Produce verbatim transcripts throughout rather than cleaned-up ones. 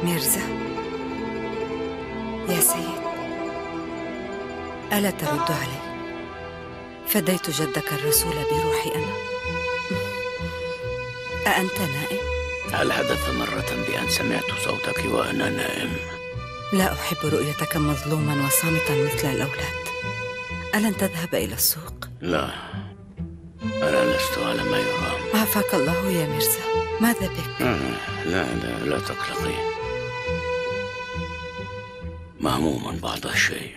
ميرزا يا سيد، ألا ترد علي؟ فديت جدك الرسول بروحي أنا. أأنت نائم؟ هل حدث مرة بأن سمعت صوتك وأنا نائم؟ لا أحب رؤيتك مظلوما وصامتا مثل الأولاد. ألن تذهب إلى السوق؟ لا، أنا لست على ما يرام. عافاك الله يا ميرزا، ماذا بك؟ آه لا لا لا تقلقي، مهموم بعض الشيء.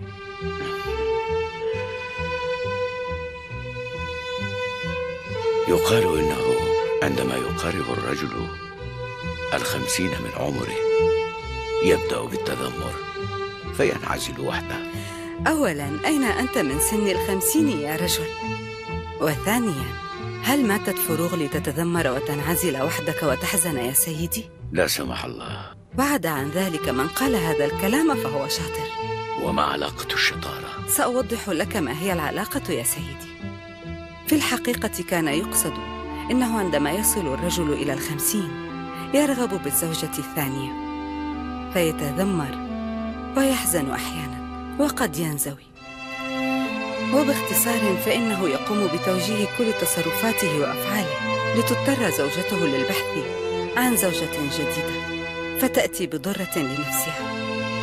يقال إنه عندما يقارب الرجل الخمسين من عمره يبدأ بالتذمر فينعزل وحده. أولا، أين أنت من سن الخمسين يا رجل؟ وثانيا، هل ماتت فروغ لتتذمر وتنعزل وحدك وتحزن يا سيدي؟ لا سمح الله. بعد عن ذلك من قال هذا الكلام فهو شاطر. وما علاقة الشطارة؟ سأوضح لك ما هي العلاقة يا سيدي. في الحقيقة كان يقصد إنه عندما يصل الرجل إلى الخمسين يرغب بالزوجة الثانية فيتذمر ويحزن أحيانا وقد ينزوي. وباختصار فإنه يقوم بتوجيه كل تصرفاته وأفعاله لتضطر زوجته للبحث عن زوجة جديدة فتأتي بضرة لنفسها.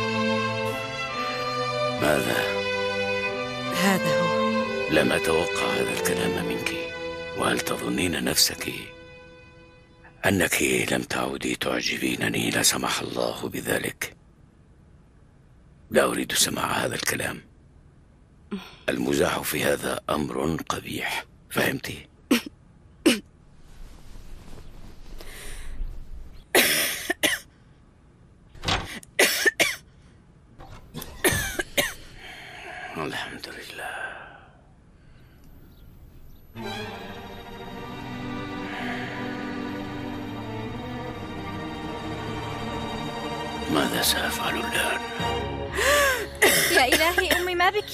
ماذا؟ هذا هو. لم أتوقع هذا الكلام منك. وهل تظنين نفسك أنك لم تعودي تعجبينني لا سمح الله بذلك؟ لا أريد سماع هذا الكلام. المزاح في هذا أمر قبيح، فهمتي؟ الحمد لله. ماذا سأفعل الآن؟ يا إلهي أمي ما بك؟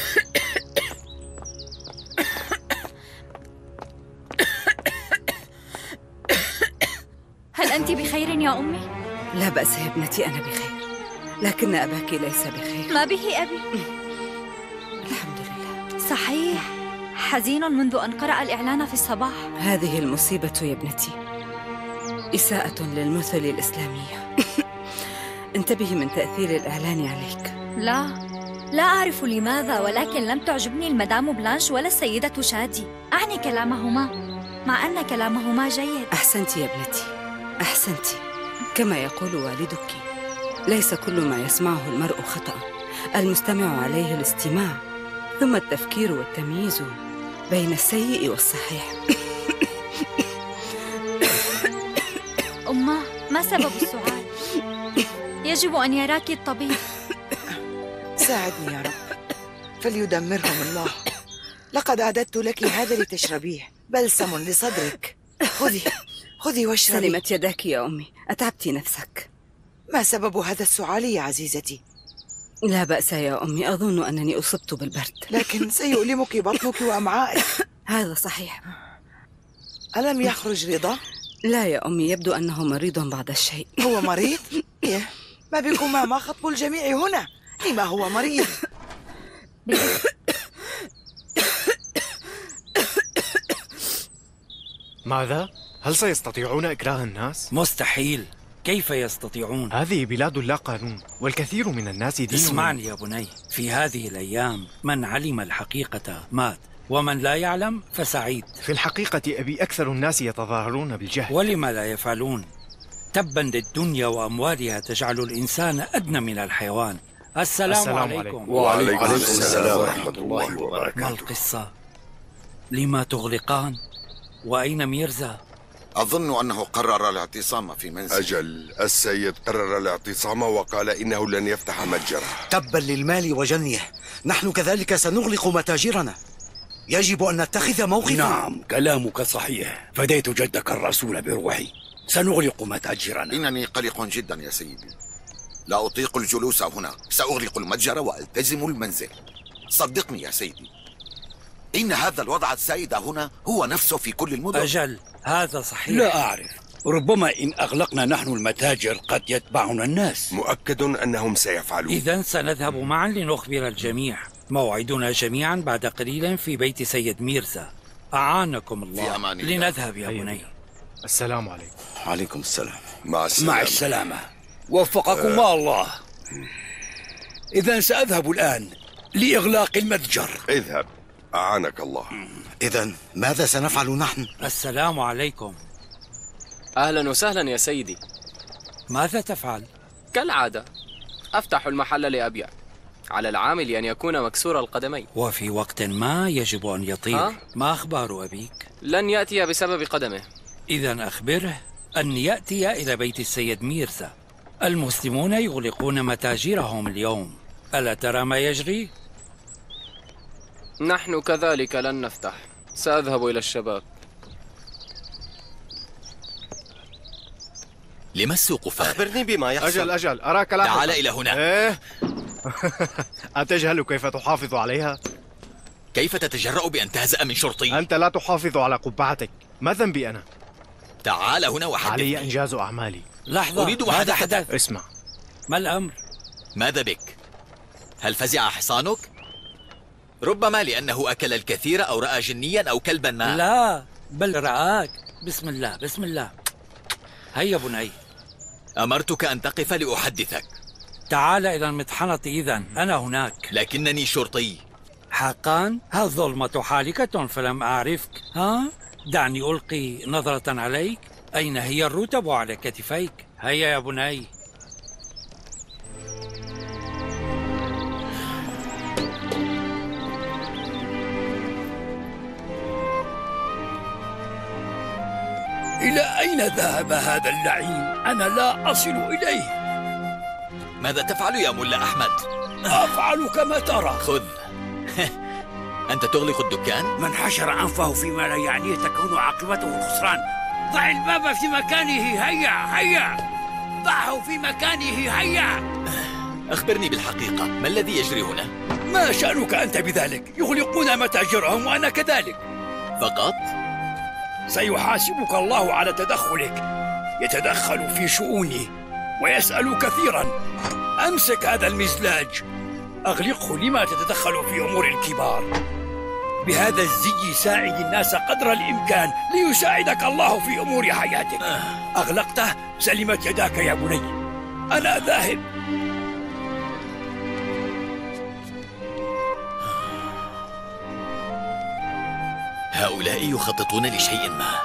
هل أنت بخير يا أمي؟ لا بأس يا ابنتي، أنا بخير، لكن أباك ليس بخير. ما به أبي؟ الحمد لله. صحيح، حزين منذ أن قرأ الإعلان في الصباح. هذه المصيبة يا ابنتي إساءة للمثل الإسلامية. انتبهي من تأثير الإعلان عليك. لا لا أعرف لماذا، ولكن لم تعجبني المدام بلانش ولا السيدة شادي. أعني كلامهما، مع أن كلامهما جيد. أحسنت يا ابنتي، أحسنت. كما يقول والدك، ليس كل ما يسمعه المرء خطأ، المستمع عليه الاستماع ثم التفكير والتمييز بين السيء والصحيح. أمه، ما سبب السعال؟ يجب أن يراك الطبيب. ساعدني يا رب، فليدمرهم الله. لقد أعددت لك هذا لتشربيه، بلسم لصدرك. خذي خذي واشربي. سلمت يداك يا أمي، أتعبتي نفسك. ما سبب هذا السعال يا عزيزتي؟ لا بأس يا أمي، أظن أنني أصبت بالبرد. لكن سيؤلمك بطنك وأمعائك. هذا صحيح. ألم يخرج رضا؟ لا يا أمي، يبدو أنه مريض بعض الشيء. هو مريض؟ إيه؟ ما بكما؟ ما خطب الجميع هنا؟ لما هو مريض؟ ماذا؟ هل سيستطيعون إكراه الناس؟ مستحيل. كيف يستطيعون؟ هذه بلاد لا قانون، والكثير من الناس دينهم. اسمعني يا بني، في هذه الأيام من علم الحقيقة مات، ومن لا يعلم فسعيد. في الحقيقة أبي أكثر الناس يتظاهرون بالجهل. ولما لا يفعلون؟ تبا للدنيا وأموالها تجعل الإنسان أدنى من الحيوان. السلام, السلام عليكم. عليكم وعليكم السلام ورحمة الله وبركاته. ما القصة؟ لما تغلقان؟ وأين ميرزا؟ أظن أنه قرر الاعتصام في منزل. أجل، السيد قرر الاعتصام وقال إنه لن يفتح متجره. تبا للمال وجنيه، نحن كذلك سنغلق متاجرنا. يجب أن نتخذ موقفا. نعم، كلامك صحيح. فديت جدك الرسول بروحي، سنغلق متاجرنا. إنني قلق جدا يا سيدي، لا أطيق الجلوس هنا. سأغلق المتجر وألتزم المنزل. صدقني يا سيدي، إن هذا الوضع السائد هنا هو نفسه في كل المدن. أجل، هذا صحيح. لا أعرف، ربما إن أغلقنا نحن المتاجر قد يتبعنا الناس. مؤكد أنهم سيفعلون. إذن سنذهب معا لنخبر الجميع. موعدنا جميعا بعد قليل في بيت سيد ميرزا. أعانكم الله. في أمان الله. لنذهب يا بني. السلام عليكم. عليكم السلام. مع السلامة. مع السلامة. وفقكم أه. الله. إذن سأذهب الآن لإغلاق المتجر. اذهب أعانك الله. إذن ماذا سنفعل نحن؟ السلام عليكم. أهلا وسهلا يا سيدي. ماذا تفعل؟ كالعادة أفتح المحل لأبيع، على العامل أن يكون مكسور القدمين. وفي وقت ما يجب أن يطير. ها؟ ما أخبار أبيك؟ لن يأتي بسبب قدمه. إذن أخبره أن يأتي إلى بيت السيد ميرزا. المسلمون يغلقون متاجرهم اليوم. ألا ترى ما يجري؟ نحن كذلك لن نفتح. سأذهب إلى الشباب. لما السوق فارغ؟ أخبرني بما يحصل. أجل أجل أراك لاحقا. تعال إلى هنا. إيه؟ أتجهل كيف تحافظ عليها؟ كيف تتجرأ بأن تهزأ من شرطي؟ أنت لا تحافظ على قبعتك. ما ذنبي أنا؟ تعال هنا وحدثني. علي إنجاز أعمالي. لحظة. أريد ماذا حدث؟ اسمع. ما الأمر؟ ماذا بك؟ هل فزع حصانك؟ ربما لأنه أكل الكثير أو رأى جنيا أو كلبا ما. لا بل رآك. بسم الله بسم الله. هيا بني. أمرتك أن تقف لأحدثك. تعال إلى المطحنة إذن. أنا هناك. لكنني شرطي. حقا؟ هل ظلمة حالكة فلم أعرفك؟ ها؟ دعني ألقي نظرة عليك. أين هي الرتب على كتفيك؟ هيا يا بني. إلى أين ذهب هذا اللعين؟ أنا لا أصل إليه. ماذا تفعل يا ملا أحمد؟ أفعل كما ترى. خذ. أنت تغلق الدكان؟ من حشر أنفه فيما لا يعنيه تكون عاقبته الخسران. ضع الباب في مكانه. هيا هيا ضعه في مكانه. هيا. أخبرني بالحقيقة، ما الذي يجري هنا؟ ما شأنك أنت بذلك؟ يغلقون متاجرهم وأنا كذلك. فقط؟ سيحاسبك الله على تدخلك. يتدخل في شؤوني ويسأل كثيرا. أمسك هذا المزلاج، أغلقه. لما تتدخل في أمور الكبار؟ بهذا الزي ساعد الناس قدر الإمكان ليساعدك الله في أمور حياتك. أغلقته، سلمت يداك يا بني. أنا ذاهب. هؤلاء يخططون لشيء ما.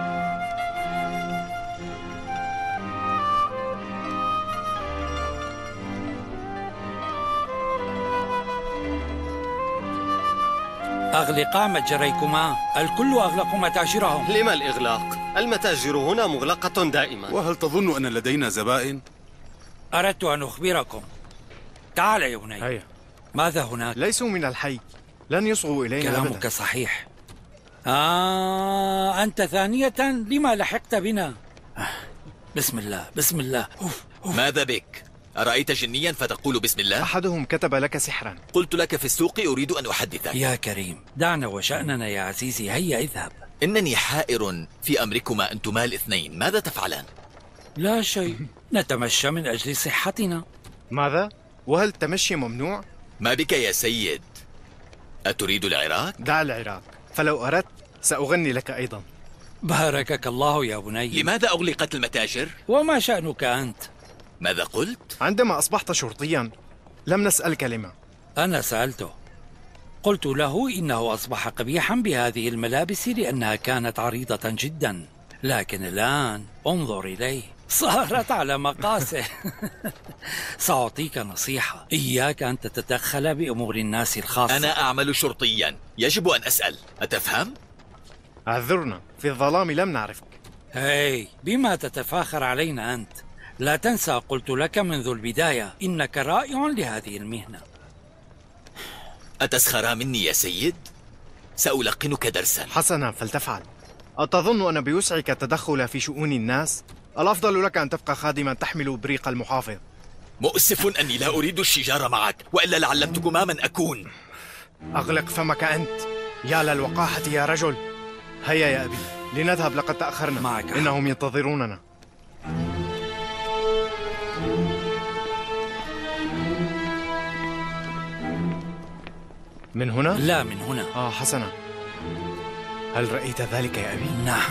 أغلقا متجريكما. الكل أغلقوا متاجرهم. لما الإغلاق؟ المتاجر هنا مغلقة دائما. وهل تظن أن لدينا زبائن؟ أردت أن أخبركم. تعال يا بني. هيا. ماذا هناك؟ ليسوا من الحي. لن يصغوا إلينا. كلامك أبدا. صحيح. آه أنت ثانية لما لحقت بنا؟ بسم الله بسم الله. أوف. أوف. ماذا بك؟ أرأيت جنيا فتقول بسم الله؟ أحدهم كتب لك سحرا. قلت لك في السوق أريد أن أحدثك. يا كريم دعنا وشأننا يا عزيزي. هيا اذهب. إنني حائر في أمركما أنتما الاثنين. ماذا تفعلان؟ لا شيء. نتمشى من أجل صحتنا. ماذا؟ وهل التمشي ممنوع؟ ما بك يا سيد؟ أتريد العراق؟ دع العراق، فلو أردت سأغني لك أيضا. باركك الله يا بني. لماذا أغلقت المتاجر؟ وما شأنك أنت؟ ماذا قلت؟ عندما أصبحت شرطيا لم نسألك لما. أنا سألته. قلت له إنه أصبح قبيحا بهذه الملابس لأنها كانت عريضة جدا، لكن الآن انظر إليه صارت على مقاسه. سأعطيك نصيحة، إياك أن تتدخل بأمور الناس الخاصة. أنا أعمل شرطيا، يجب أن أسأل، أتفهم؟ اعذرنا، في الظلام لم نعرفك. هاي بما تتفاخر علينا أنت؟ لا تنسى قلت لك منذ البداية إنك رائع لهذه المهنة. أتسخر مني يا سيد؟ سألقنك درسا. حسنا، فلتفعل. أتظن أن بوسعك التدخل في شؤون الناس؟ الأفضل لك أن تبقى خادما تحمل بريق المحافظ. مؤسف أني لا أريد الشجار معك، وإلا لعلمتكما من أكون. أغلق فمك أنت. يا للوقاحة يا رجل. هيا يا أبي. لنذهب، لقد تأخرنا. معك. إنهم ينتظروننا. من هنا؟ لا، من هنا. آه حسنا. هل رأيت ذلك يا أبي؟ نعم.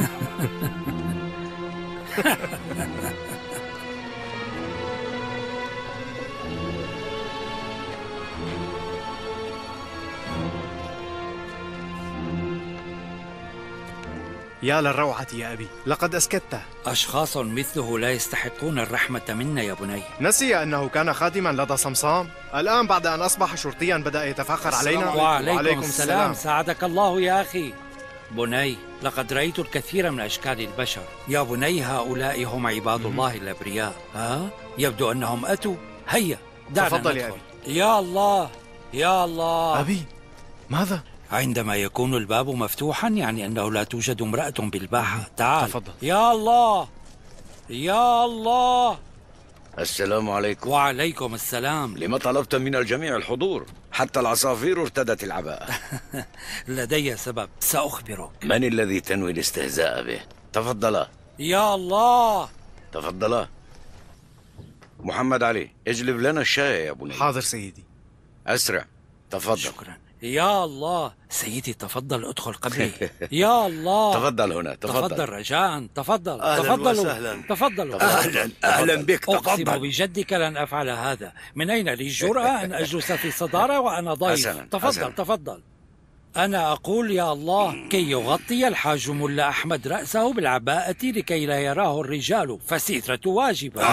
يا للروعة يا أبي، لقد أسكته. أشخاص مثله لا يستحقون الرحمة منا يا بني. نسي أنه كان خادما لدى صمصام. الآن بعد أن أصبح شرطيا بدأ يتفاخر علينا. وعليكم, وعليكم السلام. ساعدك الله يا أخي. بني، لقد رأيت الكثير من أشكال البشر. يا بني، هؤلاء هم عباد الله الأبرياء. ها؟ يبدو أنهم أتوا. هيا دعنا تفضل ندخل. يا أبي. يا الله يا الله. أبي، ماذا؟ عندما يكون الباب مفتوحا يعني أنه لا توجد امرأة بالباحة. تعال. تفضل. يا الله يا الله. السلام عليكم. وعليكم السلام. لما طلبت من الجميع الحضور؟ حتى العصافير ارتدت العباءة. لدي سبب سأخبرك. من الذي تنوي الاستهزاء به؟ تفضلا. يا الله. تفضلا. محمد علي، اجلب لنا الشاي يا بني. حاضر سيدي. أسرع. تفضل. شكرا. يا الله. سيدي تفضل، ادخل قبلي. يا الله. تفضل هنا. تفضل. تفضل رجاء. تفضل. أهلا تفضلوا. وسهلا. تفضلوا. أهلا أهلا بك. أقسم تفضل. بجدك لن أفعل هذا. من أين لي الجرأة أن أجلس في الصدارة وأنا ضيف؟ حسنا. تفضل حسنا. تفضل. أنا أقول يا الله كي يغطي الحاج ملا أحمد رأسه بالعباءة لكي لا يراه الرجال، فالسترة واجبة.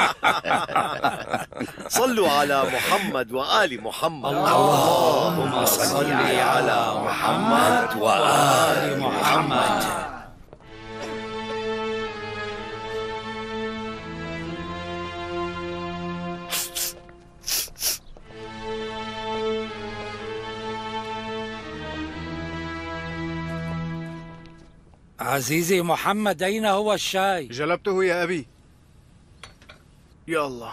صلوا على محمد وآل محمد. اللهم صل على محمد وآل محمد. عزيزي محمد، أين هو الشاي؟ جلبته يا أبي. يا الله.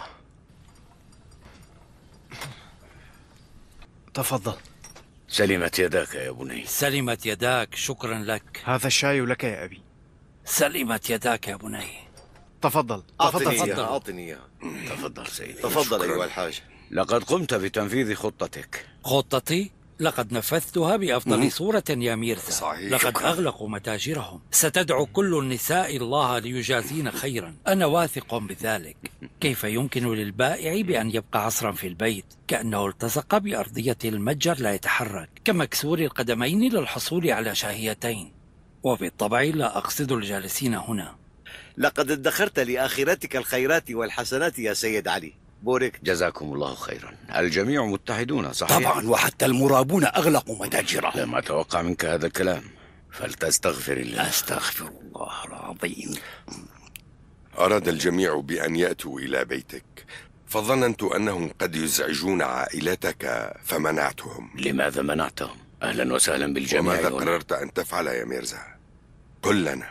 تفضل. سلمت يداك يا بني. سلمت يداك، شكرا لك. هذا الشاي لك يا أبي. سلمت يداك يا بني. تفضل. أعطني تفضل. إياه. أعطني إياه. تفضل سيدي. تفضل شكراً. أيها الحاج. لقد قمت بتنفيذ خطتك. خطتي؟ لقد نفذتها بأفضل صورة يا ميرزا. صحيح. لقد أغلقوا متاجرهم. ستدعو كل النساء الله ليجازين خيرا. أنا واثق بذلك. كيف يمكن للبائع بأن يبقى عصرا في البيت كأنه التصق بأرضية المتجر لا يتحرك، كمكسور القدمين للحصول على شاهيتين؟ وبالطبع لا أقصد الجالسين هنا. لقد ادخرت لآخرتك الخيرات والحسنات يا سيد علي. بورك. جزاكم الله خيرا. الجميع متحدون صحيح؟ طبعا، وحتى المرابون أغلقوا متاجرهم. لم أتوقع منك هذا الكلام. فلتستغفر الله. أستغفر الله العظيم. أراد الجميع بأن يأتوا إلى بيتك، فظننت أنهم قد يزعجون عائلتك فمنعتهم. لماذا منعتهم؟ أهلا وسهلا بالجميع. وماذا هنا. قررت أن تفعل يا ميرزا؟ قل لنا.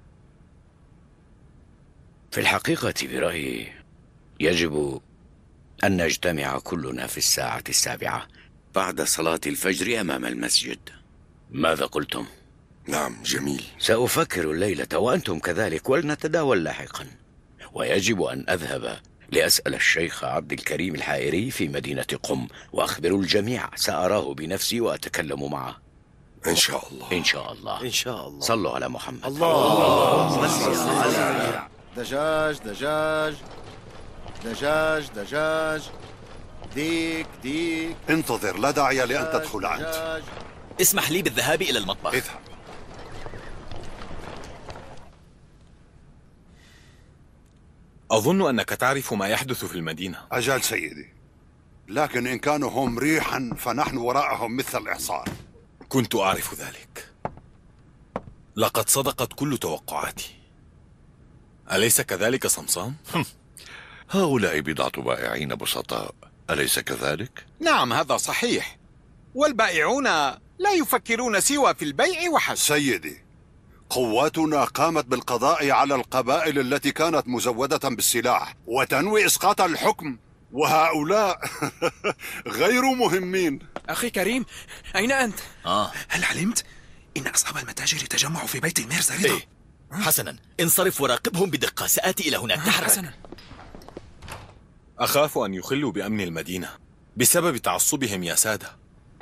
في الحقيقة برأيي يجب أن نجتمع كلنا في الساعة السابعة بعد صلاة الفجر أمام المسجد. ماذا قلتم؟ نعم، جميل. سأفكر الليلة وأنتم كذلك، ولنتداول لاحقا. ويجب أن أذهب لأسأل الشيخ عبد الكريم الحائري في مدينة قم وأخبر الجميع. سأراه بنفسي وأتكلم معه. إن شاء الله. إن شاء الله. إن شاء الله. صلوا على محمد. الله صل على دجاج دجاج دجاج دجاج ديك ديك. انتظر، لا داعي لأن تدخل أنت. دجاج. اسمح لي بالذهاب إلى المطبخ. اذهب. أظن أنك تعرف ما يحدث في المدينة. أجل سيدي، لكن إن كانوا هم ريحا فنحن وراءهم مثل الإعصار. كنت أعرف ذلك. لقد صدقت كل توقعاتي. أليس كذلك صمصام؟ هؤلاء بضعة بائعين بسطاء، أليس كذلك؟ نعم، هذا صحيح. والبائعون لا يفكرون سوى في البيع وحسب. سيدي، قواتنا قامت بالقضاء على القبائل التي كانت مزودة بالسلاح وتنوي إسقاط الحكم، وهؤلاء غير مهمين. أخي كريم، أين أنت؟ آه. هل علمت؟ إن أصحاب المتاجر تجمعوا في بيت الميرزا رضا. إيه؟ حسنا، انصرف وراقبهم بدقة، سآتي إلى هناك. تحرك. حسنا. أخاف أن يخلوا بأمن المدينة بسبب تعصبهم يا سادة.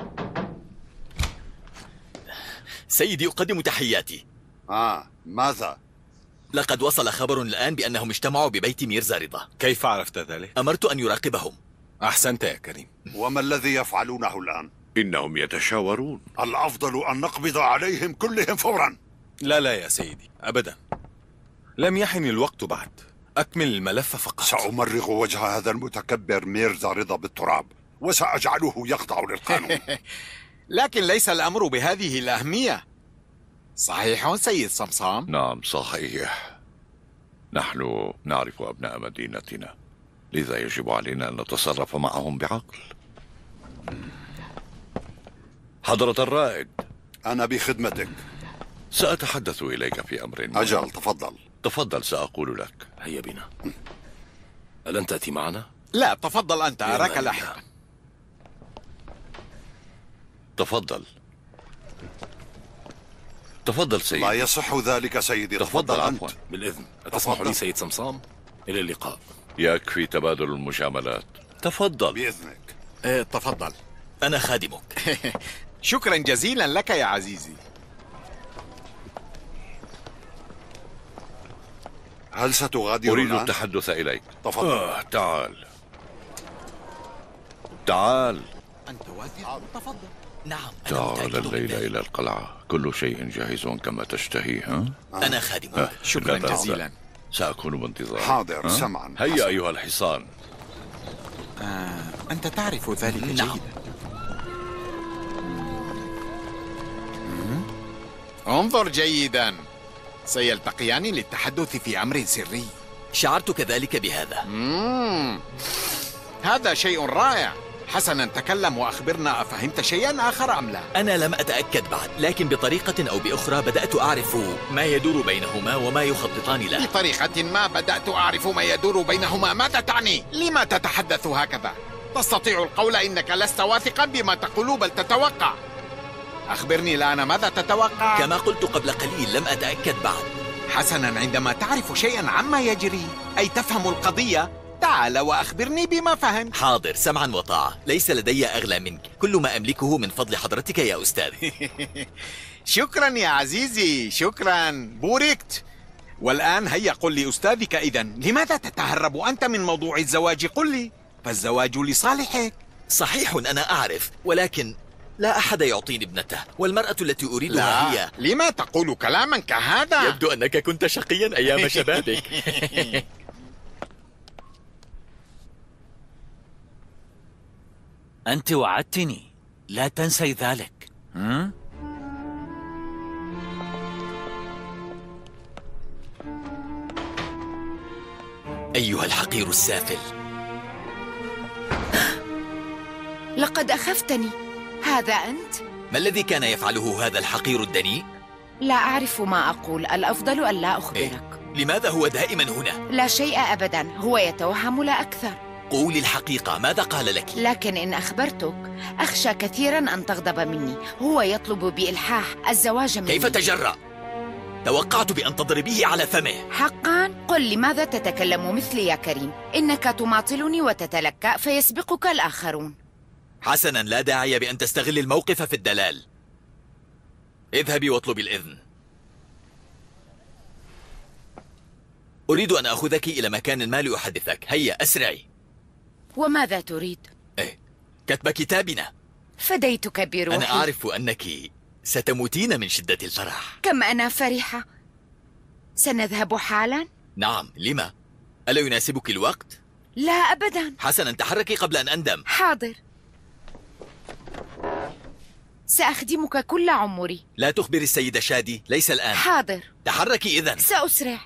سيدي، أقدم تحياتي. آه، ماذا؟ لقد وصل خبر الآن بأنهم اجتمعوا ببيت ميرزا رضا. كيف عرفت ذلك؟ أمرت أن يراقبهم. أحسنت يا كريم. وما الذي يفعلونه الآن؟ إنهم يتشاورون. الأفضل أن نقبض عليهم كلهم فورا. لا لا يا سيدي، أبدا، لم يحن الوقت بعد. أكمل الملف فقط. سأمرغ وجه هذا المتكبر ميرزا رضا بالتراب وسأجعله يخضع للقانون. لكن ليس الأمر بهذه الأهمية. صحيح سيد صمصام؟ نعم صحيح، نحن نعرف أبناء مدينتنا، لذا يجب علينا أن نتصرف معهم بعقل. حضرة الرائد، أنا بخدمتك. سأتحدث إليك في أمر ما. أجل، تفضل. تفضل، سأقول لك. هيا بنا. ألن تأتي معنا؟ لا، تفضل أنت، أراك لاحقا. تفضل تفضل سيدي. لا يصح ذلك سيدي. تفضل. تفضل عفوا. أنت. بالإذن، أتسمح لي سيد صمصام؟ إلى اللقاء. يكفي تبادل المجاملات. تفضل. بإذنك. إيه، تفضل. أنا خادمك. شكرا جزيلا لك يا عزيزي. هل ستغادر أريد الآن؟ التحدث إليك. تفضل. آه، تعال تعال أنت وافد؟ تفضل. نعم. تعال الليلة إلى القلعة، كل شيء جاهز كما تشتهي. ها؟ أنا خادمك. آه. شكرا جزيلا. سأكون بانتظارك. حاضر. ها؟ سمعا. هيا أيها الحصان. آه، أنت تعرف ذلك نعم. جيدا. انظر جيدا، سيلتقيان للتحدث في أمر سري. شعرت كذلك بهذا. مم. هذا شيء رائع. حسنا، تكلم وأخبرنا، أفهمت شيئا آخر أم لا؟ أنا لم أتأكد بعد، لكن بطريقة أو بأخرى بدأت أعرف ما يدور بينهما وما يخططان له. بطريقة ما بدأت أعرف ما يدور بينهما. ماذا تعني؟ لما تتحدث هكذا؟ تستطيع القول إنك لست واثقا بما تقول بل تتوقع. أخبرني الآن، ماذا تتوقع؟ كما قلت قبل قليل، لم أتأكد بعد. حسنا، عندما تعرف شيئا عما يجري، أي تفهم القضية، تعال وأخبرني بما فهمت. حاضر، سمعا وطاعة. ليس لدي أغلى منك، كل ما أملكه من فضل حضرتك يا أستاذ. شكرا يا عزيزي، شكرا، بوركت. والآن هيا قل لي أستاذك إذن، لماذا تتهرب أنت من موضوع الزواج؟ قل لي، فالزواج لصالحك. صحيح، أنا أعرف، ولكن لا أحد يعطيني ابنته، والمرأة التي أريدها لا. هي. لما تقول كلاما كهذا؟ يبدو أنك كنت شقيا أيام شبابك. أنت وعدتني، لا تنسي ذلك. ها؟ أيها الحقير السافل، لقد أخفتني. هذا أنت؟ ما الذي كان يفعله هذا الحقير الدنيء؟ لا أعرف ما أقول، الأفضل أن لا أخبرك. إيه؟ لماذا هو دائما هنا؟ لا شيء أبدا، هو يتوهم لا أكثر. قولي الحقيقة، ماذا قال لك؟ لكن إن أخبرتك أخشى كثيرا أن تغضب مني. هو يطلب بإلحاح الزواج مني. كيف تجرأ؟ توقعت بأن تضربيه على فمه. حقا؟ قل لماذا تتكلم مثلي يا كريم؟ إنك تماطلني وتتلكأ فيسبقك الآخرون. حسنا، لا داعي بأن تستغل الموقف في الدلال. اذهبي واطلبي الإذن. أريد أن أخذك إلى مكان ما لأحدثك. هيا أسرعي. وماذا تريد؟ إيه، كتب كتابنا. فديتك بروحي. أنا أعرف أنك ستموتين من شدة الفرح. كم أنا فرحة. سنذهب حالا؟ نعم، لما؟ ألا يناسبك الوقت؟ لا أبدا. حسنا، تحركي قبل أن أندم. حاضر، سأخدمك كل عمري. لا تخبري السيدة شادي، ليس الآن. حاضر. تحركي إذن. سأسرع.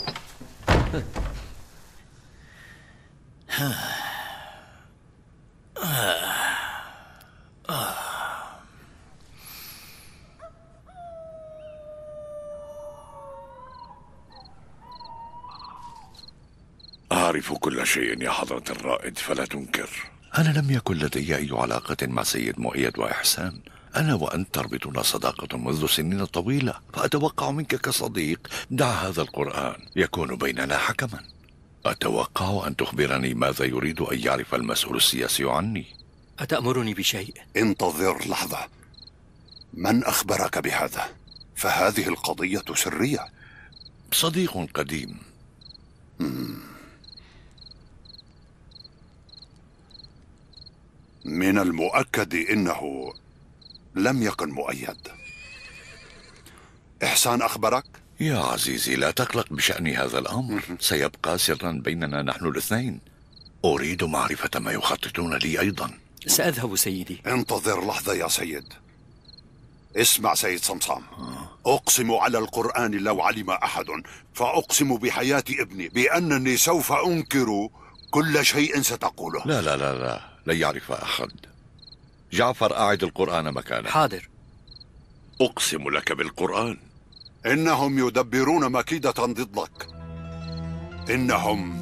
أعرف كل شيء يا حضرة الرائد، فلا تنكر. أنا لم يكن لدي أي علاقة مع سيد مؤيد وإحسان. أنا وأنت تربطنا صداقة منذ سنين طويلة، فأتوقع منك كصديق دع هذا القرآن يكون بيننا حكما. أتوقع أن تخبرني ماذا يريد أن يعرف المسؤول السياسي عني. أتأمرني بشيء؟ انتظر لحظة. من أخبرك بهذا؟ فهذه القضية سرية. صديق قديم. مم. من المؤكد إنه لم يكن مؤيد. إحسان أخبرك؟ يا عزيزي لا تقلق بشأن هذا الأمر، سيبقى سرا بيننا نحن الاثنين. أريد معرفة ما يخططون لي أيضا. سأذهب سيدي. انتظر لحظة يا سيد. اسمع سيد صمصام، أقسم على القرآن لو علم أحد، فأقسم بحياة ابني بأنني سوف أنكر كل شيء ستقوله. لا لا لا لا لا يعرف أحد. جعفر أعد القرآن مكانه. حاضر. أقسم لك بالقرآن إنهم يدبرون مكيدة ضدك. إنهم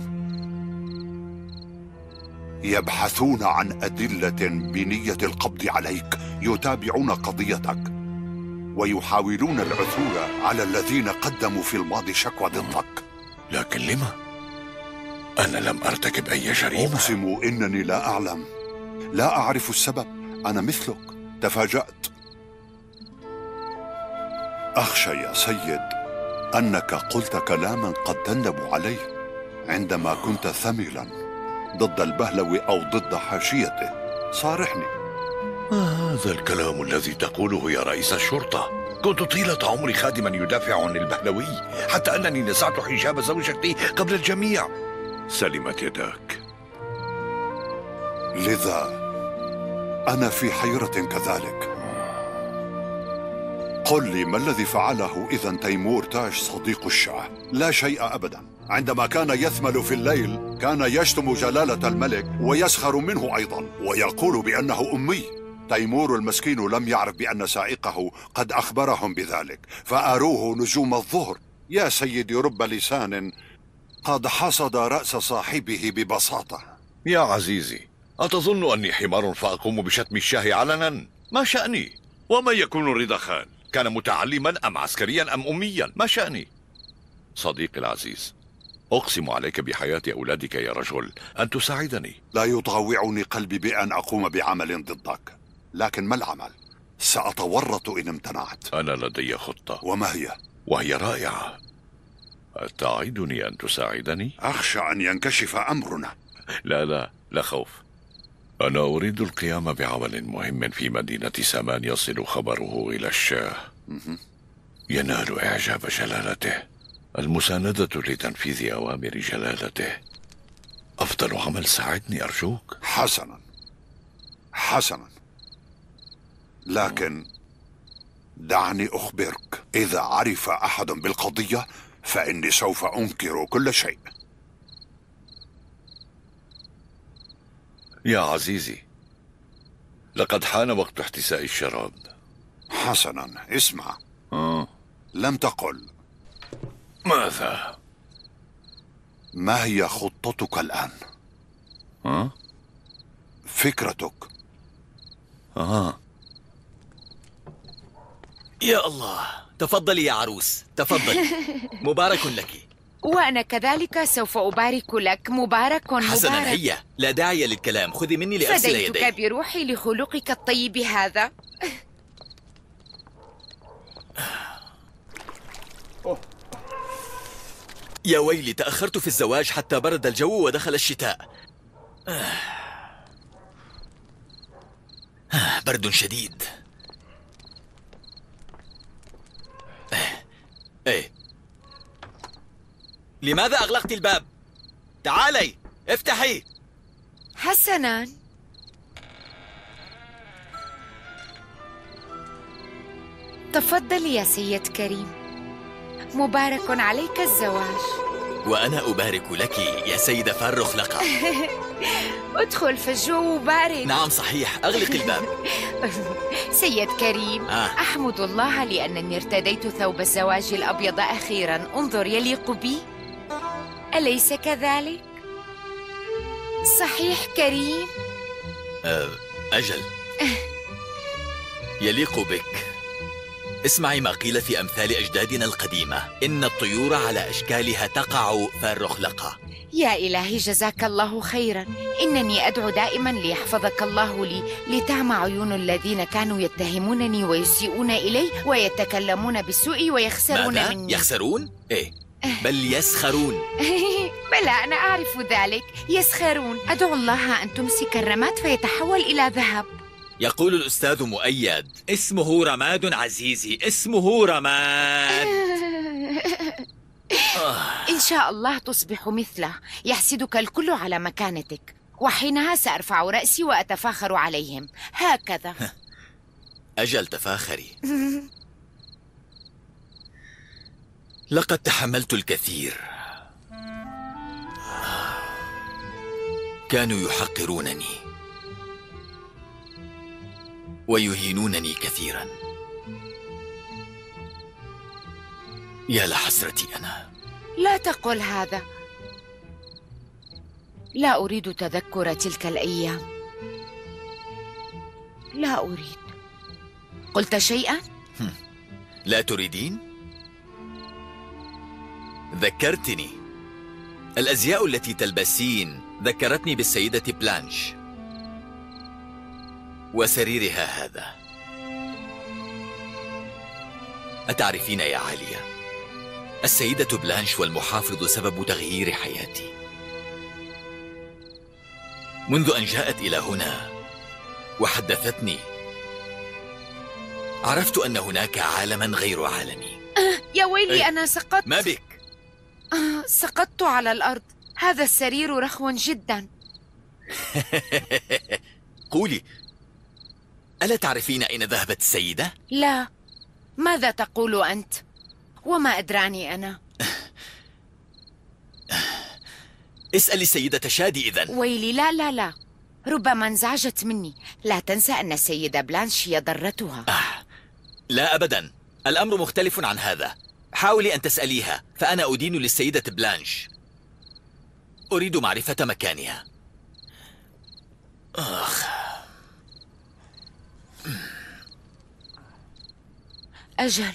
يبحثون عن أدلة بنية القبض عليك، يتابعون قضيتك ويحاولون العثور على الذين قدموا في الماضي شكوى ضدك. لكن لما؟ أنا لم أرتكب أي جريمة. أقسم إنني لا أعلم، لا أعرف السبب. أنا مثلك تفاجأت. أخشى يا سيد أنك قلت كلاما قد تندم عليه عندما كنت ثملا ضد البهلوي أو ضد حاشيته. صارحني. ما هذا الكلام الذي تقوله يا رئيس الشرطة؟ كنت طيلة عمري خادما يدافع عن البهلوي، حتى أنني نزعت حجاب زوجتي قبل الجميع. سلمت يداك. لذا أنا في حيرة كذلك. قل لي ما الذي فعله إذا تيمور تاج صديق الشاه؟ لا شيء أبدا. عندما كان يثمل في الليل كان يشتم جلالة الملك ويسخر منه أيضا ويقول بأنه أمي. تيمور المسكين لم يعرف بأن سائقه قد أخبرهم بذلك فأروه نجوم الظهر. يا سيدي رب لسان قد حصد رأس صاحبه ببساطة. يا عزيزي أتظن أني حمار فأقوم بشتم الشاه علنا؟ ما شأني؟ وما يكون رضا خان؟ كان متعلما أم عسكريا أم أميا؟ ما شأني؟ صديقي العزيز، أقسم عليك بحياة أولادك يا رجل أن تساعدني. لا يطاوعني قلبي بأن أقوم بعمل ضدك، لكن ما العمل؟ سأتورط إن امتنعت. أنا لدي خطة. وما هي؟ وهي رائعة. أتعدني أن تساعدني؟ أخشى أن ينكشف أمرنا. لا لا لا خوف. أنا أريد القيام بعمل مهم في مدينة سامان يصل خبره إلى الشاه، ينال إعجاب جلالته، المساندة لتنفيذ أوامر جلالته. أفضل عمل، ساعدني أرجوك. حسنا حسنا، لكن دعني أخبرك، إذا عرف أحد بالقضية فإني سوف أنكر كل شيء. يا عزيزي لقد حان وقت احتساء الشراب. حسنا اسمع. آه. لم تقل. ماذا؟ ما هي خطتك الآن؟ آه؟ فكرتك. آه. يا الله، تفضلي يا عروس، تفضلي. مبارك لك. وأنا كذلك سوف أبارك لك. مبارك مبارك. حسنا، هيا، لا داعي للكلام، خذي مني لأغسل يدي. فديتك بروحي لخلقك الطيب هذا. يا ويلي، تأخرت في الزواج حتى برد الجو ودخل الشتاء. برد شديد. ايه، لماذا أغلقت الباب؟ تعالي افتحي. حسنا، تفضل يا سيد كريم. مبارك عليك الزواج. وأنا أبارك لك يا سيدة فارخ لقا. ادخل فالجو بارد. نعم صحيح، أغلق الباب. سيد كريم، آه. أحمد الله لأنني ارتديت ثوب الزواج الأبيض أخيرا. انظر، يليق بي، أليس كذلك؟ صحيح كريم؟ أه، أجل. يليق بك. اسمعي ما قيل في أمثال أجدادنا القديمة: إن الطيور على أشكالها تقع فالرخلقة. يا إلهي جزاك الله خيرا. إنني أدعو دائما ليحفظك الله لي، لتعمى عيون الذين كانوا يتهمونني ويسيئون إلي ويتكلمون بالسوء ويخسرون ماذا؟ مني. يخسرون؟ إيه، بل يسخرون. بلى، أنا أعرف ذلك. يسخرون. أدعو الله أن تمسك الرماد فيتحول إلى ذهب. يقول الأستاذ مؤيد: اسمه رماد عزيزي، اسمه رماد. إن شاء الله تصبح مثله، يحسدك الكل على مكانتك، وحينها سأرفع رأسي وأتفاخر عليهم هكذا. أجل تفاخري. لقد تحملت الكثير. كانوا يحقرونني ويهينونني كثيرا. يا لحسرتي أنا. لا تقل هذا. لا أريد تذكر تلك الأيام. لا أريد. قلت شيئا؟ لا تريدين؟ ذكرتني. الأزياء التي تلبسين ذكرتني بالسيدة بلانش وسريرها هذا. أتعرفين يا عالية، السيدة بلانش والمحافظ سبب تغيير حياتي. منذ أن جاءت إلى هنا وحدثتني، عرفت أن هناك عالما غير عالمي. آه يا ويلي، أي. أنا سقطت. ما بك؟ آه سقطت على الأرض. هذا السرير رخو جدا. قولي، ألا تعرفين أين ذهبت السيدة؟ لا. ماذا تقول أنت؟ وما أدراني أنا؟ اسألي السيدة شادي إذن. ويلي، لا لا لا، ربما انزعجت مني. لا تنسى أن السيدة بلانش هي ضرتها. آه. لا أبدا، الأمر مختلف عن هذا. حاولي أن تسأليها، فأنا أدين للسيدة بلانش. أريد معرفة مكانها. آخ. أجل.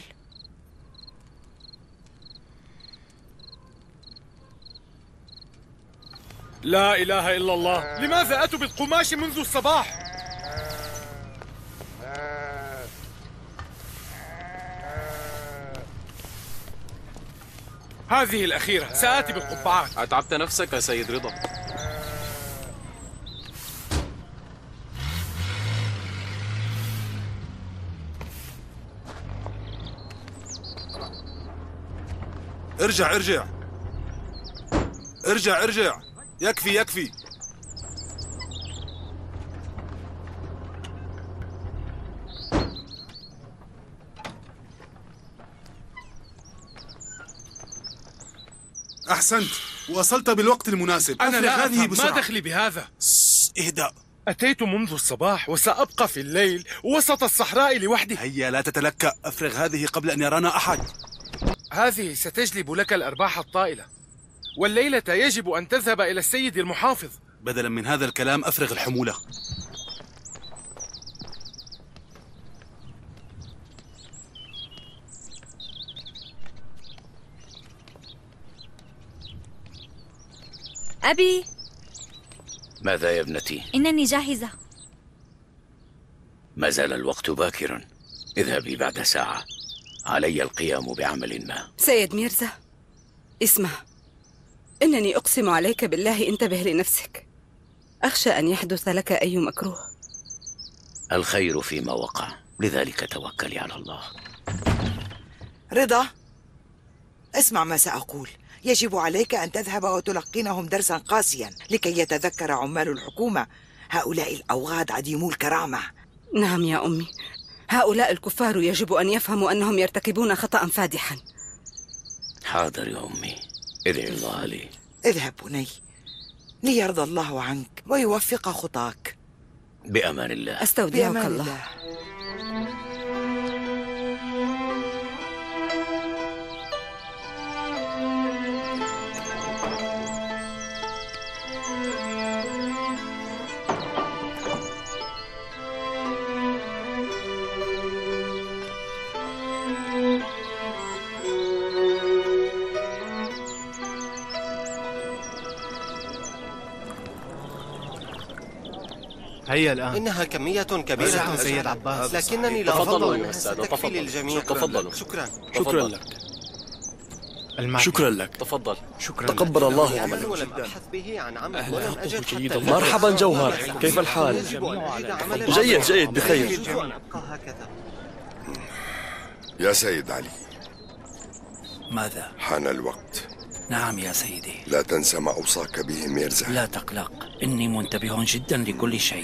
لا إله إلا الله. لماذا أتوا بالقماش منذ الصباح؟ هذه الأخيرة. سآتي بالقبعات. أتعبت نفسك يا سيد رضا. ارجع ارجع ارجع ارجع. يكفي يكفي. أحسنت، وصلت بالوقت المناسب. أنا لا هذه أفهم. ما دخلي بهذا؟ اهدأ. أتيت منذ الصباح وسأبقى في الليل وسط الصحراء لوحدي. هيا لا تتلكأ، أفرغ هذه قبل أن يرانا أحد. هذه ستجلب لك الأرباح الطائلة، والليلة يجب أن تذهب إلى السيد المحافظ. بدلا من هذا الكلام أفرغ الحمولة. أبي. ماذا يا ابنتي؟ إنني جاهزة. ما زال الوقت باكرا. اذهبي بعد ساعة، علي القيام بعمل ما. سيد ميرزا، اسمع، إنني أقسم عليك بالله انتبه لنفسك. أخشى أن يحدث لك أي مكروه. الخير فيما وقع، لذلك توكلي على الله. رضا، اسمع ما سأقول. يجب عليك أن تذهب وتلقنهم درسا قاسيا لكي يتذكر عمال الحكومة هؤلاء الأوغاد عديمو الكرامة. نعم يا أمي، هؤلاء الكفار يجب أن يفهموا أنهم يرتكبون خطأ فادحا. حاضر يا أمي، ادعي الله لي. اذهب بني، ليرضى الله عنك ويوفق خطاك. بأمان الله. أستودعك بأمان الله, الله. هيا الآن. إنها كمية كبيرة سيد عباس، لكنني لا تفضلوا أظن أيها أنها السادة، ستكفي تفضلوا. للجميع. تفضلوا. شكرا. شكرا لك. شكرا لك. تفضل. شكرا تقبل الله عمل عملك. ولم أبحث به عن عمل ولم أجد حتى الآن. مرحبا جوهر، كيف الحال؟ جيد جيد بخير. يا سيد علي، ماذا؟ حان الوقت. نعم يا سيدي. لا تنسى ما أوصاك به ميرزا. لا تقلق، إني منتبه جدا لكل شيء.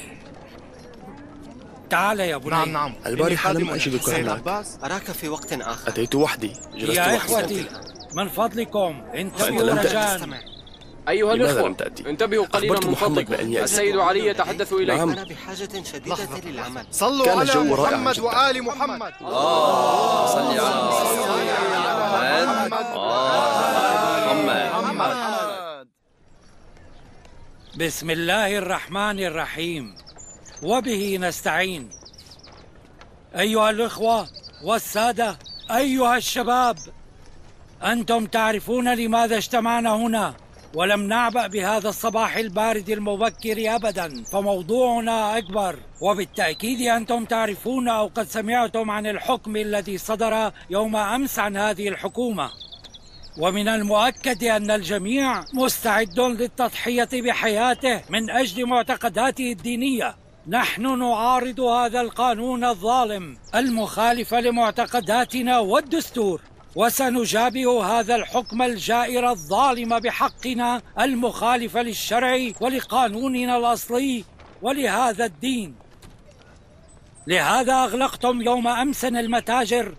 تعال يا بني. نعم نعم. البارحة لم أجدك هناك. أراك في وقت آخر. أتيت وحدي، جلست يا وحدي. إخوتي من فضلكم انتبهوا لم رجاء. أيها لماذا الأخوة لم تأتي؟ انتبهوا قليلا أخبرت من محمد فضلكم، بأن يأتي. السيد علي يتحدث إليك. نعم. أنا بحاجة شديدة للعمل. صلوا كان على الجو رائعاً محمد جداً. وآل محمد. الله صل على محمد. بسم الله الرحمن الرحيم وبه نستعين. أيها الإخوة والسادة، أيها الشباب، أنتم تعرفون لماذا اجتمعنا هنا، ولم نعبأ بهذا الصباح البارد المبكر أبدا، فموضوعنا أكبر. وبالتأكيد أنتم تعرفون أو قد سمعتم عن الحكم الذي صدر يوم أمس عن هذه الحكومة، ومن المؤكد أن الجميع مستعد للتضحية بحياته من أجل معتقداته الدينية. نحن نعارض هذا القانون الظالم المخالف لمعتقداتنا والدستور، وسنجابه هذا الحكم الجائر الظالم بحقنا المخالف للشرع ولقانوننا الأصلي ولهذا الدين. لهذا أغلقتم يوم أمس المتاجر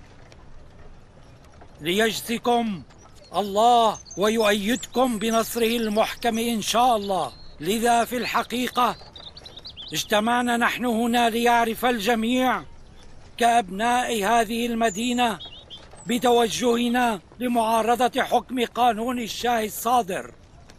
ليجزيكم الله ويؤيدكم بنصره المحكم إن شاء الله. لذا في الحقيقة اجتمعنا نحن هنا ليعرف الجميع كأبناء هذه المدينة بتوجهنا لمعارضة حكم قانون الشاه الصادر.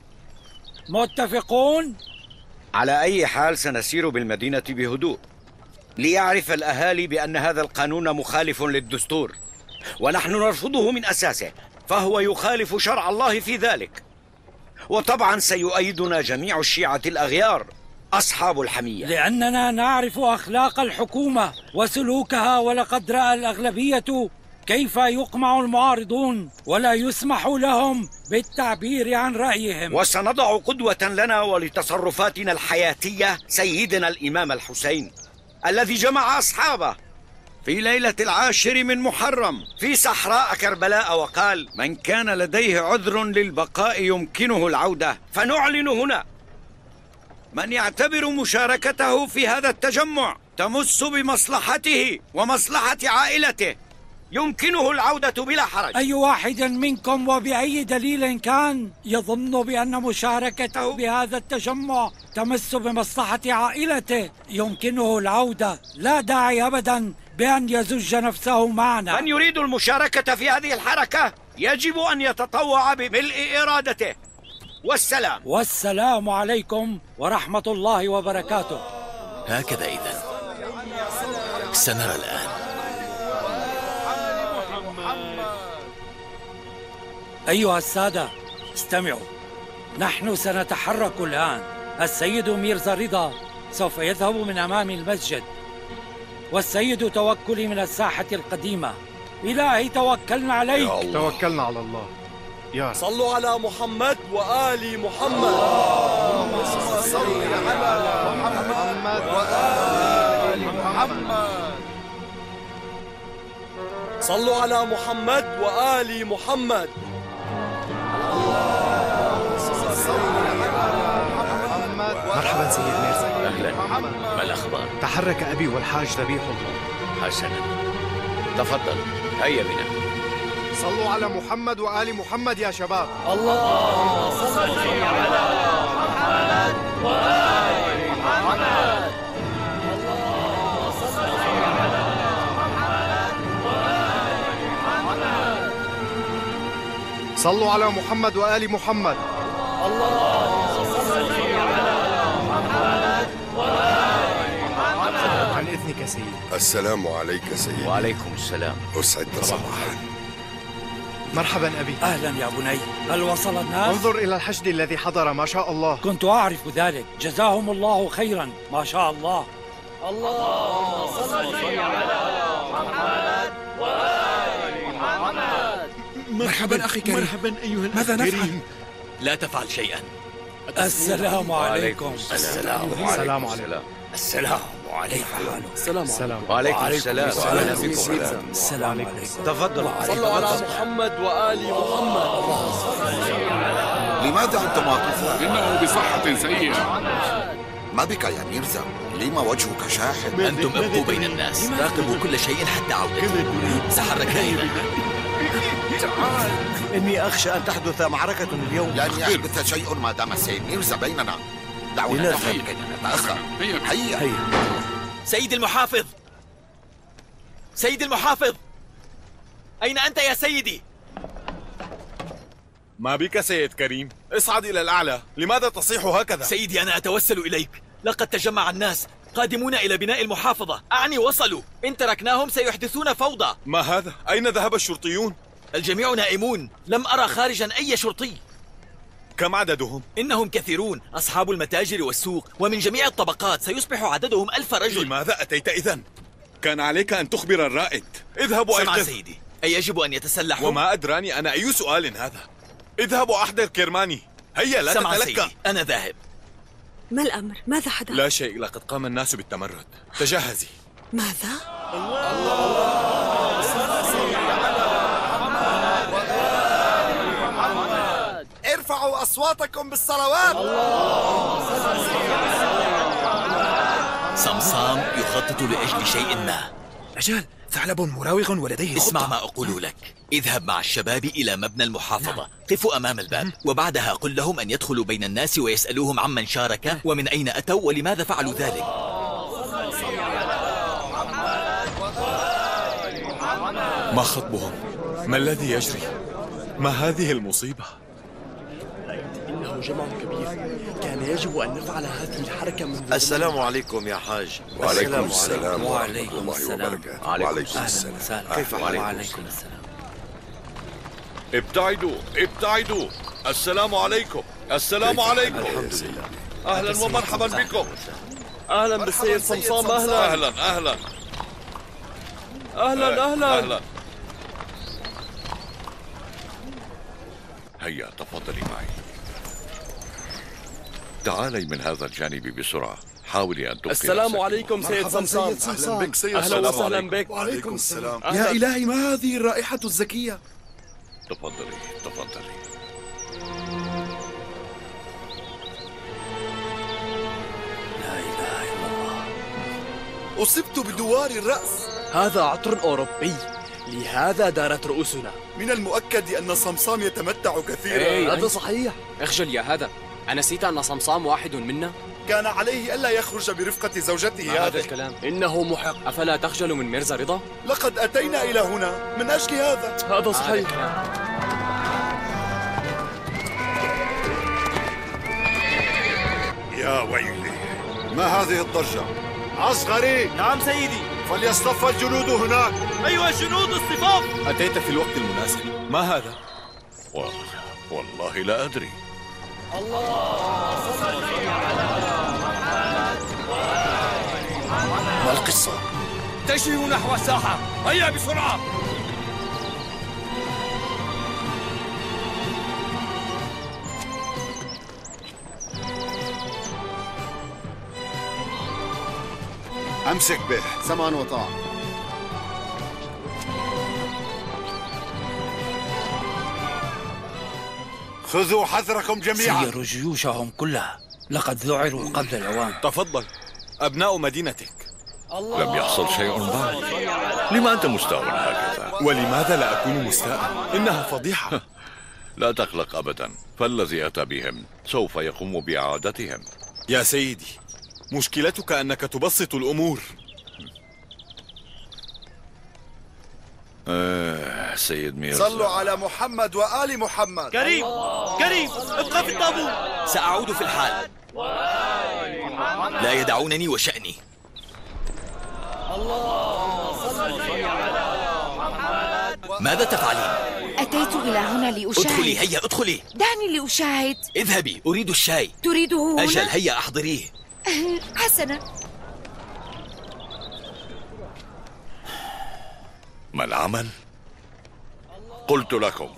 متفقون؟ على أي حال سنسير بالمدينة بهدوء ليعرف الأهالي بأن هذا القانون مخالف للدستور، ونحن نرفضه من أساسه، فهو يخالف شرع الله في ذلك. وطبعا سيؤيدنا جميع الشيعة الأغيار أصحاب الحمية، لأننا نعرف أخلاق الحكومة وسلوكها، ولقد رأى الأغلبية كيف يقمع المعارضون ولا يسمح لهم بالتعبير عن رأيهم. وسنضع قدوة لنا ولتصرفاتنا الحياتية سيدنا الإمام الحسين الذي جمع أصحابه في ليلة العاشر من محرم في صحراء كربلاء وقال: من كان لديه عذر للبقاء يمكنه العودة. فنعلن هنا من يعتبر مشاركته في هذا التجمع تمس بمصلحته ومصلحة عائلته يمكنه العودة بلا حرج. أي واحد منكم وبأي دليل كان يظن بأن مشاركته بهذا التجمع تمس بمصلحة عائلته يمكنه العودة، لا داعي أبدا بأن يزج نفسه معنا. من يريد المشاركة في هذه الحركة يجب أن يتطوع بملء إرادته. والسلام. والسلام عليكم ورحمة الله وبركاته. هكذا إذن سنرى الآن. أيها السادة استمعوا، نحن سنتحرك الآن. السيد ميرزا رضا سوف يذهب من أمام المسجد، والسيد توكلي من الساحة القديمة. إلهي توكلنا عليك. توكلنا على الله. يا صلوا على محمد وآل محمد. اللهم صل على محمد وآل محمد. صلوا على محمد وآل محمد. مرحبا سيد ميرزا. أهلا، ما الأخبار؟ تحرك أبي والحاج ذبيح الله. حسنا، تفضل، هيا بنا. صلوا على محمد وآل محمد يا شباب. الله صل على محمد وآل محمد. الله صل على محمد وآل محمد. صلوا على محمد وآل محمد. الله صل على محمد وآل محمد. عن إذنك سيدي. السلام عليك سيدي. وعليكم السلام. أسعد صباحا. مرحبا أبي. أهلا يا بني، هل وصل الناس؟ انظر إلى الحشد الذي حضر، ما شاء الله. كنت أعرف ذلك، جزاهم الله خيرا، ما شاء الله. اللهم صل على محمد وآل محمد. مرحبا أخي كريم. مرحبا أيها ماذا نفعل؟ لا تفعل شيئا. السلام عليكم. السلام عليكم. السلام عليكم. السلام عليكم. السلام وعليكم السلام. السلام عليكم. تفضل. صلوا على محمد وآل محمد. لماذا أنت معطوف؟ إنه بصحة سيئة. ما بك يا ميرزا؟ لما وجهك شاحب؟ أنتم ابقوا بين الناس، راقبوا كل شيء حتى عودتي. سحرك دائما. تعال، إني أخشى أن تحدث معركة اليوم. لن يحدث شيء ما دام السيد ميرزا بيننا. دعونا نذهب كي نتأخر. هيا هيا. سيد المحافظ، سيد المحافظ، أين أنت يا سيدي؟ ما بك سيد كريم؟ اصعد إلى الأعلى، لماذا تصيح هكذا؟ سيدي أنا أتوسل إليك، لقد تجمع الناس قادمون إلى بناء المحافظة، أعني وصلوا، إن تركناهم سيحدثون فوضى. ما هذا؟ أين ذهب الشرطيون؟ الجميع نائمون، لم أرى خارجا أي شرطي. كم عددهم؟ إنهم كثيرون، أصحاب المتاجر والسوق ومن جميع الطبقات، سيصبح عددهم ألف رجل. لماذا أتيت إذن؟ كان عليك أن تخبر الرائد. اذهبوا سمع أيقظ. سيدي، أي يجب أن يتسلحوا؟ وما أدراني أنا أي سؤال هذا؟ اذهبوا أحضر كرماني. هيا لا سمع تتلكى. سيدي، أنا ذاهب. ما الأمر؟ ماذا حدث؟ لا شيء، لقد قام الناس بالتمرد. تجهزي. ماذا؟ ارفعوا أصواتكم بالصلوات. صمصام يخطط لأجل شيء ما. أجل، ثعلب مراوغ ولديه اسمع خطة. ما أقول لك، اذهب مع الشباب إلى مبنى المحافظة، قفوا أمام الباب، وبعدها قل لهم أن يدخلوا بين الناس ويسألوهم عمن شارك ومن أين أتوا ولماذا فعلوا ذلك. ما خطبهم؟ ما الذي يجري؟ ما هذه المصيبة؟ إنه جمع كبير، كان يجب أن نفعل هذه الحركة من السلام عليكم يا حاج. وعليكم السلام وعليكم ورحمة الله السلام. وبركاته. وعليكم السلام. كيف حالك؟ وعليكم السلام. ابتعدوا ابتعدوا. السلام عليكم. السلام عليكم. الحمد لله. أهلا ومرحبا بكم. أهلا بالسيد صمصام. أهلا أهلا أهلا أهلا أهلا أهلا. هيا تفضلي معي. تعالي من هذا الجانب بسرعة. حاولي أن تبقي السلام نفسك. عليكم سيد صمصام. أهلا بك سيد أهلا السلام وسهلا عليكم. بك. وعليكم السلام. يا إلهي، ما هذه الرائحة الزكية؟ تفضلي تفضلي. لا إله إلا الله. أصبت بدوار الرأس. هذا عطر أوروبي، لهذا دارت رؤوسنا. من المؤكد أن صمصام يتمتع كثيرا. إيه، هذا صحيح. اخجل يا هذا، أنسيت أن صمصام واحد منا؟ كان عليه ألا يخرج برفقة زوجته. ما هذا هذه الكلام؟ إنه محق. أفلا تخجل من ميرزا رضا؟ لقد أتينا إلى هنا من أجل هذا. هذا صحيح. يا ويلي، ما هذه الضجة؟ عسكري. نعم سيدي. فليصطف الجنود هناك. أيها الجنود اصطفاف. أتيت في الوقت المناسب. ما هذا؟ و... والله لا أدري. ما القصة؟ اتجهوا نحو الساحة، هيا بسرعة. أمسك به. سمعا وطاعة. خذوا حذركم جميعا. سيروا جيوشهم كلها، لقد ذعروا قبل الأوان. تفضل، أبناء مدينتك. لم يحصل شيء بعد. لما أنت مستاء هكذا؟ ولماذا لا أكون مستاء؟ إنها فضيحة. لا تقلق أبدا، فالذي أتى بهم سوف يقوم بإعادتهم. يا سيدي، مشكلتك أنك تبسط الأمور. آه سيد ميرزا. صلوا على محمد وآل محمد. كريم كريم ابقى في الطابور. سأعود في الحال. لا يدعونني وشأني. ماذا تفعلين؟ أتيت إلى هنا لأشاهد. ادخلي هيا ادخلي. دعني لأشاهد. اذهبي، أريد الشاي. تريده هنا؟ أجل، هيا أحضريه. حسنا. ما العمل؟ قلت لكم.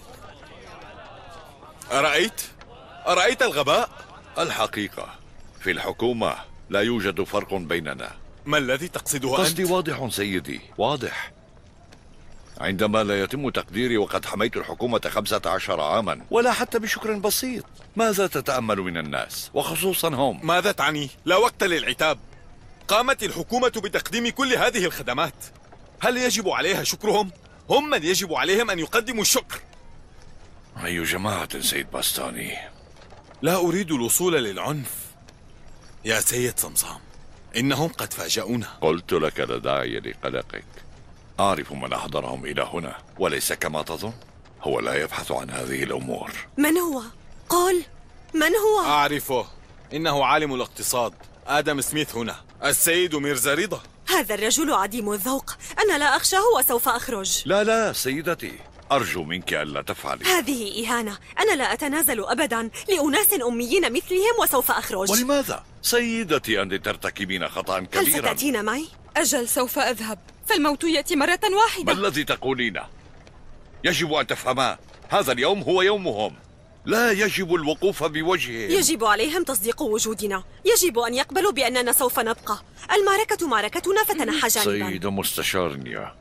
أرأيت؟ أرأيت الغباء؟ الحقيقة في الحكومة لا يوجد فرق بيننا. ما الذي تقصده أنت؟ قصدي واضح سيدي، واضح. عندما لا يتم تقديري وقد حميت الحكومة خمسة عشر عاما ولا حتى بشكر بسيط، ماذا تتأمل من الناس وخصوصا هم؟ ماذا تعني؟ لا وقت للعتاب. قامت الحكومة بتقديم كل هذه الخدمات، هل يجب عليها شكرهم؟ هم من يجب عليهم أن يقدموا الشكر. أي جماعة سيد باستاني؟ لا أريد الوصول للعنف يا سيد صمصام، إنهم قد فاجأونا. قلت لك لا داعي لقلقك، أعرف من أحضرهم إلى هنا وليس كما تظن. هو لا يبحث عن هذه الأمور. من هو؟ قل من هو؟ أعرفه، إنه عالم الاقتصاد آدم سميث هنا، السيد ميرزا رضا. هذا الرجل عديم الذوق، أنا لا أخشاه وسوف أخرج. لا لا سيدتي، أرجو منك ألا تفعلي. هذه إهانة، أنا لا أتنازل أبدا لأناس أميين مثلهم وسوف أخرج. ولماذا؟ سيدتي أنت ترتكبين خطأ كبيرا. هل ستأتين معي؟ أجل سوف أذهب، فالموت يأتي مرة واحدة. ما الذي تقولين؟ يجب أن تفهما، هذا اليوم هو يومهم، لا يجب الوقوف بوجههم. يجب عليهم تصديق وجودنا، يجب أن يقبلوا بأننا سوف نبقى. المعركة معركتنا فتنحى جانبا. سيد مستشار نيا،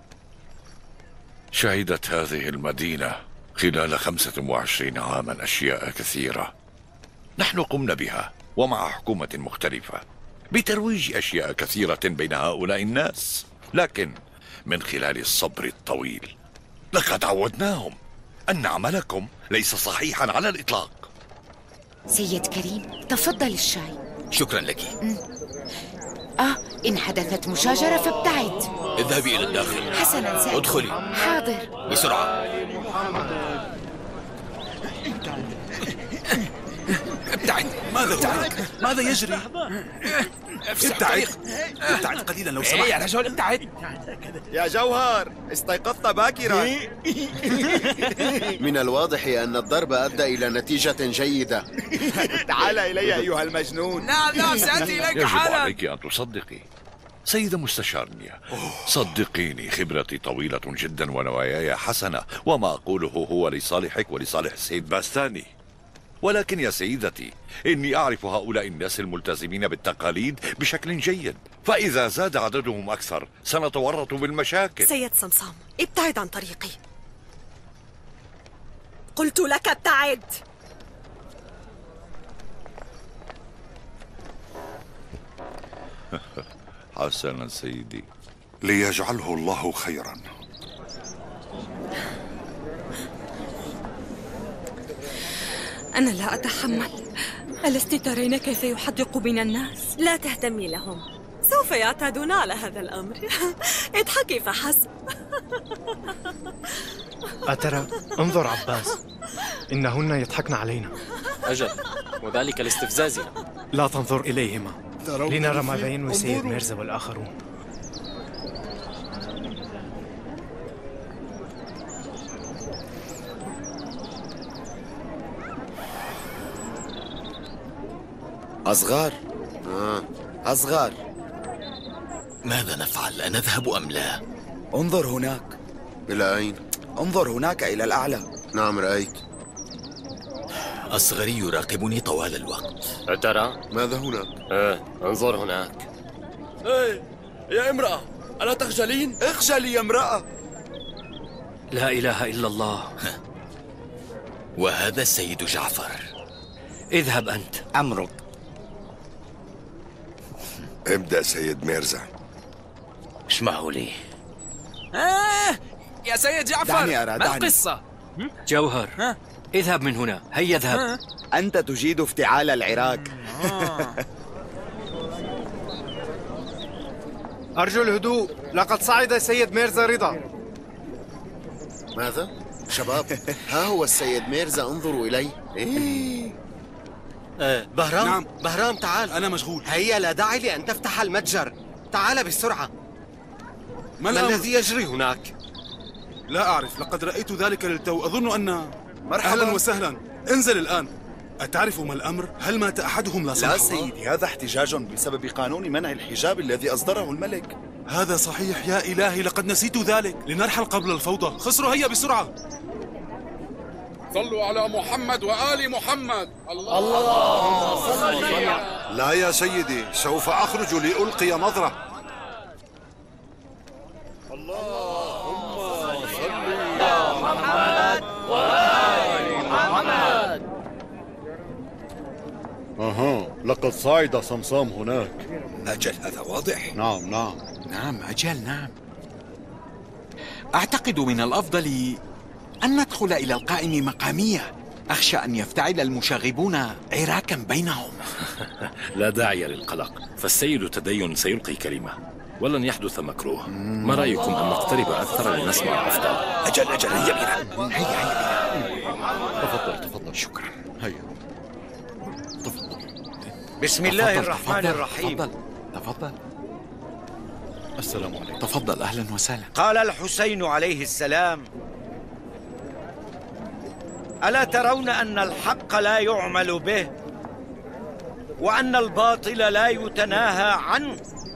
شهدت هذه المدينة خلال خمسة وعشرين عاما أشياء كثيرة نحن قمنا بها ومع حكومة مختلفة بترويج أشياء كثيرة بين هؤلاء الناس، لكن من خلال الصبر الطويل لقد عودناهم أن عملكم ليس صحيحا على الإطلاق. سيد كريم، تفضل الشاي. شكرا لك. آه، إن حدثت مشاجرة فابتعد. اذهبي إلى الداخل. حسنا سأل. ادخلي. حاضر. بسرعة. ابتعد. ماذا ابتعد؟ ماذا يجري؟ ابتعد. ابتعد قليلا لو سمحت. يا رجل ابتعد. يا جوهر، استيقظت باكرا. من الواضح أن الضرب أدى إلى نتيجة جيدة. تعال إلي أيها المجنون. نعم نعم سأتي إليك حالا. يجب عليك أن تصدقي سيدة مستشار نيا، صدقيني خبرتي طويلة جدا ونواياي حسنة، وما أقوله هو لصالحك ولصالح السيد باستاني. ولكن يا سيدتي، إني أعرف هؤلاء الناس الملتزمين بالتقاليد بشكل جيد، فإذا زاد عددهم أكثر سنتورط بالمشاكل. سيد صمصام، ابتعد عن طريقي. قلت لك ابتعد. حسنا سيدي. ليجعله الله خيرا. أنا لا أتحمل. ألست ترين كيف يحدق بنا الناس؟ لا تهتمي لهم، سوف يعتادون على هذا الأمر. اضحكي فحسب. أترى؟ انظر عباس، إنهن يضحكن علينا. أجل، وذلك لاستفزازنا. لا تنظر إليهما، لنرى ما بين السيد ميرزا والآخرون. أصغر آه. أصغر، ماذا نفعل؟ أنذهب أم لا؟ انظر هناك. إلى أين؟ انظر هناك إلى الأعلى. نعم رأيت. أصغري يراقبني طوال الوقت. أترى؟ ماذا هناك؟ آه، انظر هناك. إيه يا امرأة، ألا تخجلين؟ اخجلي يا امرأة. لا إله إلا الله. وهذا السيد جعفر. اذهب أنت. أمرك. ابدأ سيد ميرزا. اسمعوا لي. آه يا سيد جعفر، دعني أرى، ما دعني. القصة؟ جوهر، ها؟ اذهب من هنا، هيا اذهب. أنت تجيد افتعال العراق. أرجو الهدوء، لقد صعد السيد ميرزا رضا. ماذا؟ شباب، ها هو السيد ميرزا، انظروا إليه. إيه؟ آه، بهرام. نعم. بهرام تعال. أنا مشغول. هيا، لا داعي لأن تفتح المتجر. تعال بسرعة. ما, ما الذي يجري هناك؟ لا أعرف، لقد رأيت ذلك للتو. أظن أن مرحبا. أهلا وسهلا. انزل الآن. أتعرف ما الأمر؟ هل مات أحدهم لا سمح لا الله؟ سيدي، هذا احتجاج بسبب قانون منع الحجاب الذي أصدره الملك. هذا صحيح يا إلهي، لقد نسيت ذلك. لنرحل قبل الفوضى. خسروا هيا بسرعة. صلوا على محمد وآل محمد. اللهم صل. لا يا سيدي، سوف أخرج لألقي نظرة. اللهم صل على محمد وآل محمد. أها، لقد صعد صمصام هناك. أجل، هذا واضح. نعم نعم نعم أجل نعم. أعتقد من الأفضل أن ندخل إلى القائم مقامية. أخشى أن يفتعل المشاغبون عراكا بينهم. لا داعي للقلق، فالسيد تدين سيلقي كلمة ولن يحدث مكروه. ما رأيكم أن نقترب أكثر لنسمع أفضل؟ أجل أجل، هيا بنا. هيا هيا بنا. تفضل تفضل. شكرا. هيا تفضل. بسم الله الرحمن الرحيم. تفضل تفضل. السلام عليكم. تفضل، أهلا وسهلا. قال الحسين عليه السلام: ألا ترون أن الحق لا يعمل به وأن الباطل لا يتناهى عنه؟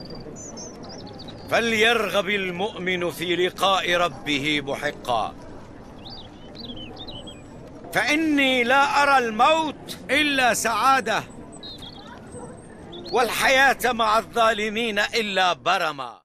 فليرغب المؤمن في لقاء ربه محقا، فإني لا أرى الموت إلا سعادة والحياة مع الظالمين إلا برما.